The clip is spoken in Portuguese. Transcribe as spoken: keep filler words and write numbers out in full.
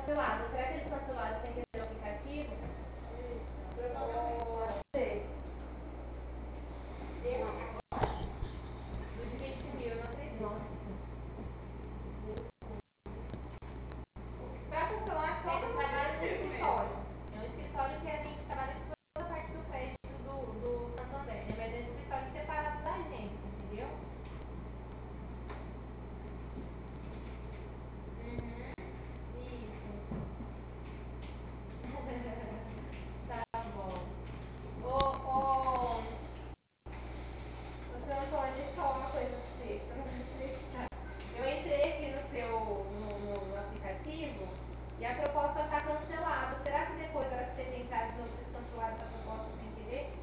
cancelado. Será que eles cancelaram sem querer o aplicativo? Do de vinte mil, eu não acredito. Nossa. Pra cancelar, só eu trabalho no escritório. É um escritório que a gente trabalha com toda a parte do crédito do, do Santander, né? Mas é um escritório separado da agência, entendeu? Uhum. Isso. Tá bom. Ô, ô, ô, seu Antônio, deixa eu falar uma coisa pra você, pra não acreditar. Eu entrei aqui no seu no, no- no aplicativo e a proposta está cancelada. Será que depois, na hora que vocês entrarem de novo, vocês cancelaram essa proposta sem querer?